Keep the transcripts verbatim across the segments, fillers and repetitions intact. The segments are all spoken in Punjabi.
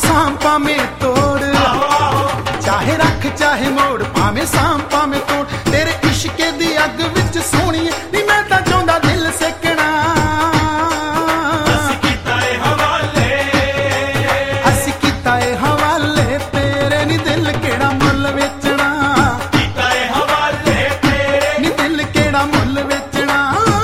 ਸਾਂਭ ਭਾਵੇਂ ਤੋੜ, ਚਾਹੇ ਰੱਖ ਚਾਹੇ ਮੋੜ, ਭਾਵੇਂ ਸਾਂਭ ਭਾਵੇਂ ਤੋੜ। ਤੇਰੇ ਇਸ਼ਕੇ ਦੀ ਅੱਗ ਵਿੱਚ ਸੋਹਣੀਏ ਨੀ ਮੈਂ ਤਾਂ ਚਾਹੁੰਦਾ ਦਿਲ ਸੇਕਣਾ। ਅਸੀਂ ਕੀਤਾ ਏ ਹਵਾਲੇ, ਅਸੀਂ ਕੀਤਾ ਏ ਹਵਾਲੇ ਤੇਰੇ ਨੀ ਦਿਲ ਕਿਹੜਾ ਮੁੱਲ ਵੇਚਣਾ। ਕੀਤਾ ਏ ਹਵਾਲੇ ਤੇਰੇ ਨੀ ਦਿਲ ਕਿਹੜਾ ਮੁੱਲ ਵੇਚਣਾ।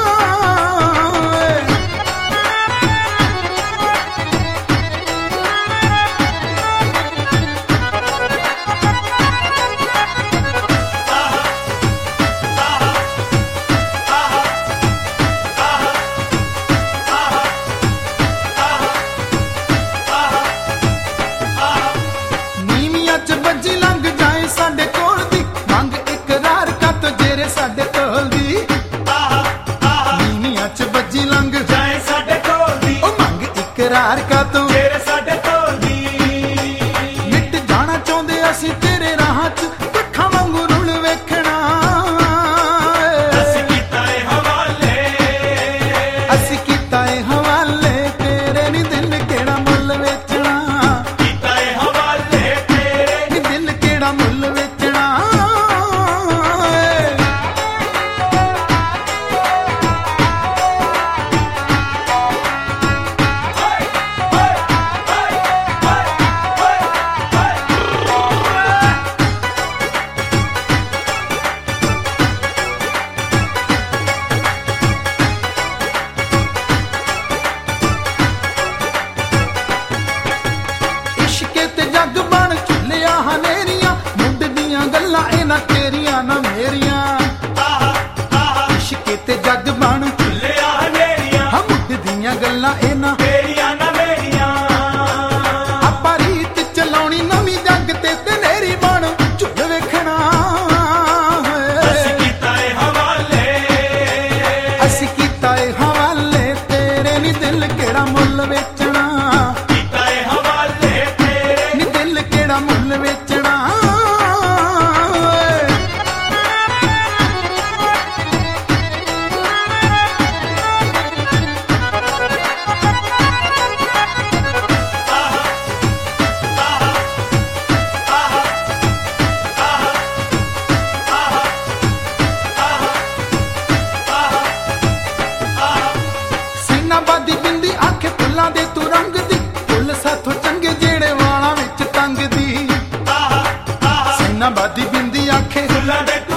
ਨੀਵੀਆਂ ਚ ਬੱਜੀ ਲੰਘ ਜਾਏ ਸਾਡੇ ਕੋਲ ਦੀ, ਮੰਗ ਇਕਰਾਰ ਕੱਤ ਜੇਰੇ ਸਾਡੇ ਢੋਲ ਦੀ। ਨੀਵੀਆਂ ਚ ਬੱਜੀ ਲੰਘ ਜਾਏ ਸਾਡੇ ਕੋਲ ਦੀ, ਉਹ ਮੰਗ ਇਕਰਾਰ ਕੱਤ ਤੇਰੇ ਸਾਡੇ ਢੋਲ ਦੀ। ਮਿਟ ਜਾਣਾ ਚਾਹੁੰਦੇ ਅਸੀਂ ਤੇਰੇ ਰਾਹਾਂ ਚ, ਅੱਖਾਂ ਵਾਂਗੂ ਰੁਲ ਵੇਖਣਾ। ਅਸੀਂ ਕੀਤਾ ਏ ਹਵਾਲੇ, ਅਸੀਂ ਕੀਤਾ ਏ ਹਵਾਲੇ ਤੇਰੇ ਨੀ ਦਿਲ ਕਿਹੜਾ ਮੁੱਲ ਵੇਚਣਾ। ਕੀਤਾ ਏ ਹਵਾਲੇ ਤੇਰੇ ਨੀ ਦਿਲ ਕਿਹੜਾ ਮੁੱਲ ਵੇਚਣਾ। ਇਸ਼ਕੇ ਤੇ ਜੱਗ ਬਣ ਝੁੱਲਿਆ ਹਨੇਰੀਆਂ, ਮੁੰਡ ਦੀਆਂ ਗੱਲਾਂ ਇਹਨਾਂ ਤੇਰੀਆਂ ਨਾ ਮੇਰੀਆਂ। ਇਸ਼ਕੇ ਤੇ ਜੱਗ ਬਣ ਲਿਆ ਹਨੇਰੀਆਂ ਹਾਂ ਮੁੰਡ ਦੀਆਂ ਗੱਲਾਂ ਇਹਨਾਂ ਤੇਰੀਆਂ ਨਾ ਮੇਰੀਆਂ। ਆਪਾਂ ਰੀਤ ਚਲਾਉਣੀ ਨਵੀਂ ਜੱਗ ਤੇ ਤੇ ਨੇਰੀ ਬਣ ਝੁੱਲ ਵੇਖਣਾ। ਅਸੀਂ ਕੀਤਾ ਏ ਹਵਾਲੇ, ਅਸੀਂ ਕੀਤਾ ਏ ਹਵਾਲੇ ਤੇਰੇ ਨੀ ਦਿਲ ਕਿਹੜਾ ਮੁੱਲ ਵੇਚਣਾ। ਕੀਤਾ ਏ ਹਵਾਲੇ ਤੇਰੇ ਨੀ ਦਿਲ ਕਿਹੜਾ ਮੁੱਲ ਵੇਚਣਾ। ਸੀਨਾ ਬਾਦੀ ਬਿੰਦੀ ਆਖੇ ਫੁੱਲਾਂ ਦੇ ਤੂੰ ਰੰਗ ਦੀ, ਫੁੱਲ ਸਾਥੋਂ ਚੰਗੇ ਜਿਹੜੇ ਵਾਲਾਂ ਵਿੱਚ ਟੰਗਦੀ। ਸੀਨਾ ਬਾਦੀ ਬਿੰਦੀ ਆਖੇ ਫੁੱਲਾਂ ਦੇ